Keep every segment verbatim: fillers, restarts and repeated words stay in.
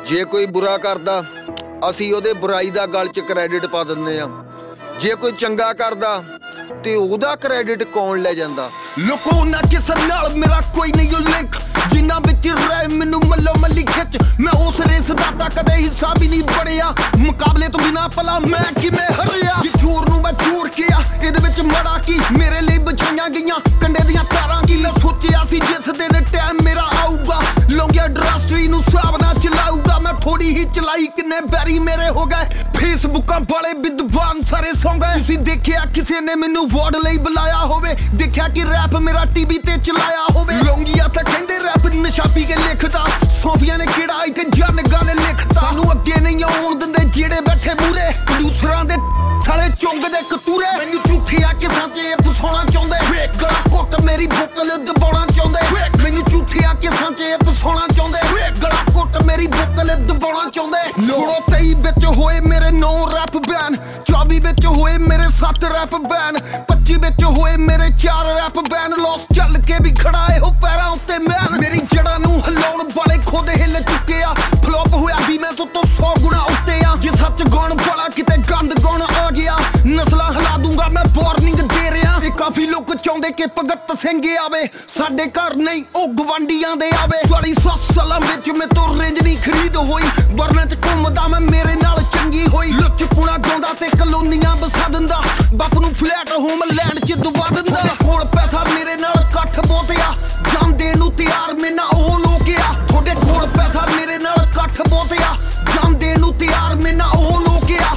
जे कोई बुरा करदा असी ओहदे बुराई दा गल च क्रेडिट पा दिंदे आ, जे कोई चंगा करदा ते ओहदा क्रेडिट कौन ले जांदा। लोको ना किस नाल मेरा कोई नहीं ओ लिंक, जिन्ना विच रह मैनू मल्लो मल्ली खिच। मैं उस रेस दा तां कदे हिस्सा भी नहीं बणिया, मुकाबले तो बिना भला मैं किवें हरिया। झूर नूं मैं झूर के आ इहदे विच मड़ा की, मेरे लिए बछाईयां गईयां कंडे दियां तारां की। मैं सोचिया सी जिस दिन टाइम मेरा आऊगा, लोंगिया इंडस्ट्री नूं हिसाब नाल चलाऊगा। मैं थोड़ी ही चलाई किन्ने बैरी मेरे हो गए, फेसबुकां वाले विद्वान सारे सौ गए। तुसीं देखिया किसी ने मैनू वार्ड लई बुलाया होवे, देखिया कि रैप मेरा टीवी ते चलाया होवे। लोंगिया तां कहंदे रैप नशा पी के लिखदा, सोफिया ने किहड़ा इत्थे जन गाने लिखदा। सानू अगे नहीं आउण दिंदे जेड़े बैठे मूरे, दूसरां दे साले चुंगदे कतूरे। मैनू झूठी आके सांचे फसाउणा चाहुंदे, गला घुੱਟ मेरी बुकल दबाउणा चाहुंदे। मैनू झूठी आके सांचे फसाउणा चाहुंदे, गला घुੱਟ मेरी बुकल दबाउणा चाहुंदे। सोलह तेई विच होए मेरे नौ रैप बैन, चौबी विच होए मेरे सत्त रैप बैन, पच्ची विच होए मेरे चार रैप बैन। लॉस चल के भी खड़ा है हो पैरां उत्ते मैन, मेरी जड़ां नूं हिलाउण वाले खुद हिल चुके आ। फ्लॉप होया भी मैं तो तो सौ गुणा उत्ते आ, जे सच गाउण वाला किते गंद गाउण आ गया, नस्लां हिला दूंगा मैं वार्निंग दे रिया। ये काफी लोग चाहुंदे कि भगत सिंह आवे, साडे घर नहीं ओ गवांडियां दे आवे। साली सੱਤ सालां विच मैं तो रेंज नहीं खरीद होई, वरना च घुमदा मैं मेरे नाल चंगी होई। लुचपुणा गाउंदा ते कलोनियां बसा दिंदा, बाप नूं फ्लैट होम लैंड च दबा दिंदा। कोल पैसा मेरे नाल कट्ठ बहुत आ, जान देण नूं तैयार मैं ना ओह लोक आ। थोड़े कोल पैसा मेरे नाल कट्ठ बहुत आ, जान देण नूं तैयार मैं ना ओह लोक आ।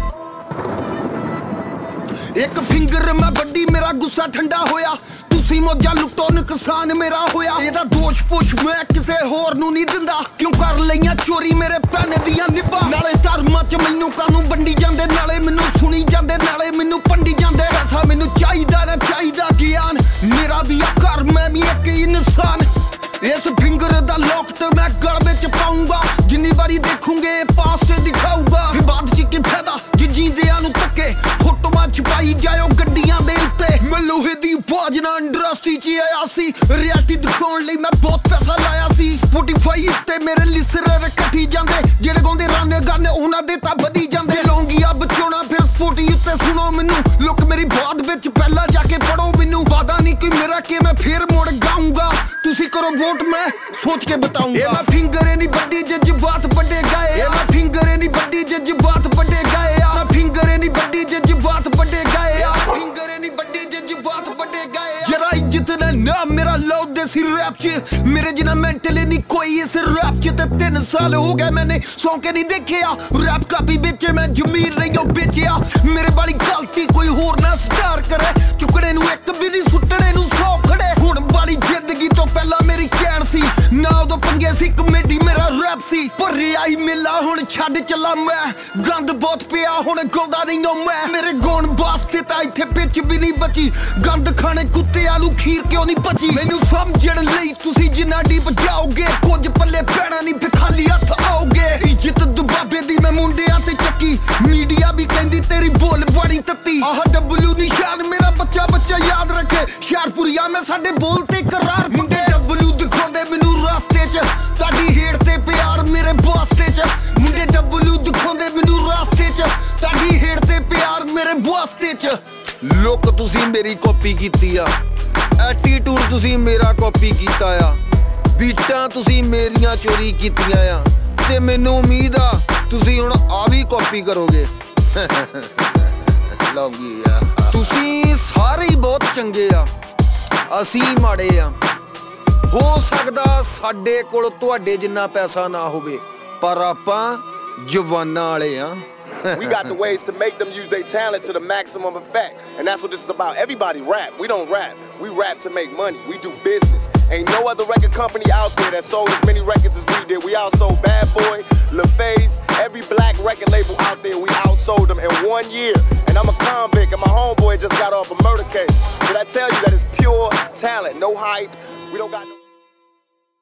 एक फिंगर मैं बड्डी मेरा गुस्सा ठंडा होया, तुसी मौजा लुटो नुकसान मेरा होया। एदा दोष पुछ मैं किसे होर नूं नहीं दिंदा, क्यों कर लईयां चोरी मेरे भैने दियां निभा। नाले धर्मां च मैनू कानूं वंडी जांदे, नाले मैनू सुनी जांदे, नाले मैनू पंडी जांदे। पैसा मैनू चाहिदा ना चाहिदा ज्ञान, मेरा भी आ घर मैं भी एक इंसान। इस फिंगर दा लॉक ते मैं गल विच पाऊंगा, जिन्नी बारी देखूंगे पास्ट दिखाऊगा। विवाद च की फायदा जे जींदियां नूं धक्के, फोटोआं छपाई जाओ गड्डियां दे उत्ते। मैं लोहे दी आवाज नाल इंडस्ट्री च आया सी, रियलिटी दिखाउण लई मैं बहुत पैसा लाया सी। स्पॉटिफाई ते मेरे लिसनर कट्ठी जांदे, जेड़े गाउंदे राने गाने उन्हां दे तां वधी जांदे। लौंगिया बचाउणा फिर स्पॉटी उत्ते सुनो मैनू, लोक मेरी बात विच पहला जाके पढ़ो मैनू। वादा नहीं कोई मेरा कि मैं फिर मुड़ गाऊंगा, तुसी करो वोट मैं सोच के बताऊंगा। ये मैं फिंगर नहीं बड्डी जज्बात बड़े गए, ये मैं फिंगर नहीं बड्डी जज्बात बड़े गए, मैं फिंगर नहीं बड्डी जज्बात बड़े गए, फिंगर नहीं बड्डी जज्बात बड़े गए। जरा इज्जत ना नाम मेरा लो देसी रैप च, मेरे जिना मेंटली नहीं कोई इस रैप च। ते तीन साल हो गए मैंने सौ के नहीं देखिया, रैप कापी बेचे मैं जमीर नहीं हो बेचिया। मेरे वाली गलती कोई होर ना स्टार करे, चुकड़े नूं एक भी नहीं सुट्टने नूं सौ खड़े। हुण वाली जिंदगी तो पहला मेरी कैन सी, ना उदों पंगे सी कमेडी मेरा रैप सी। भरी आई मेला हुण छड्ड चला मैं, गंद बहुत पिया हुण गाउंदा नहीं ओ मैं। मेरे गाउण वास्ते तां इत्थे पिच भी नहीं बची, गंद खाने कुत्तियां नूं खीर क्यों नहीं बची। मैनू समझण लई तुसीं जिन्ना डीप जाओगे, कुछ पल्ले पैणा नहीं फिर खाली हत्थ आओगे। इज्जत दुबाबे दी मैं मुंडियां ते चक्की, मीडिया भी कहंदी तेरी बोल बड़ी तत्ती। आह डब्लू निशान मेरा बच्चा बच्चा याद रखे, शारपुरिया मैं साडे बोल ते करार। मुंडे डब्लू दिखाउंदे मैनू रास्ते च, ताडी हेड़ ते प्यार मेरे वास्ते च। मुंडे डब्लू दिखाउंदे मैनू रास्ते च, ताडी हेड़ ते प्यार मेरे वास्ते च। लुक तुसी मेरी कॉपी कीती आ, एटीट्यूड तुसी मेरा कॉपी कीता आ, बीटां तुसी मेरियां चोरी कीतियां आ, ते मैनू उम्मीद आ तुसी हुण आ भी कॉपी करोगे। लौंगी आ तुसी सारे ही बहुत चंगे आ, असी माड़े आ। हो सकदा साडे कोल तुहाडे जिन्ना पैसा ना होवे, पर आपां जवानां वाले आ। We got the ways to make them use their talent to the maximum effect. And that's what this is about. Everybody rap. We don't rap. We rap to make money. We do business. Ain't no other record company out there that sold as many records as we did. We outsold Bad Boy, LaFaze, every black record label out there, we outsold them in one year. And I'm a convict and my homeboy just got off a murder case. So that tells you that it's pure talent, no hype. We don't got no